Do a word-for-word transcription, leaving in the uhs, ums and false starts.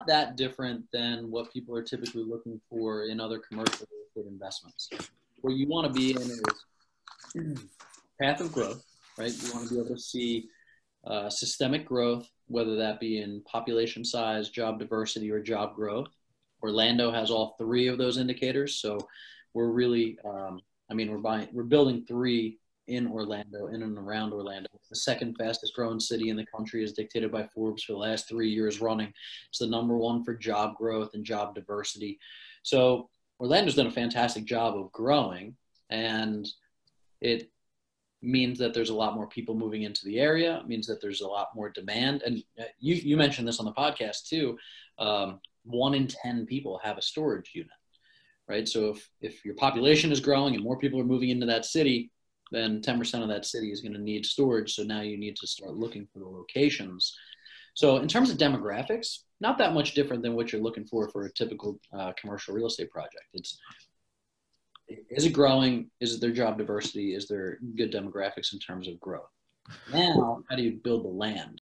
that different than what people are typically looking for in other commercial real estate investments. Where you want to be in is path of growth, right? You want to be able to see uh, systemic growth, whether that be in population size, job diversity, or job growth. Orlando has all three of those indicators, so we're really, um, I mean, we're buying, we're building three in Orlando, in and around Orlando. It's the second fastest growing city in the country, as dictated by Forbes for the last three years running. It's the number one for job growth and job diversity. So Orlando's done a fantastic job of growing, and it means that there's a lot more people moving into the area. It means that there's a lot more demand. And you, you mentioned this on the podcast too. Um, one in ten people have a storage unit, right? So if, if your population is growing and more people are moving into that city, then ten percent of that city is going to need storage. So now you need to start looking for the locations. So in terms of demographics, not that much different than what you're looking for for a typical uh, commercial real estate project. It's, is it growing? Is there job diversity? Is there good demographics in terms of growth? Now, how do you build the land?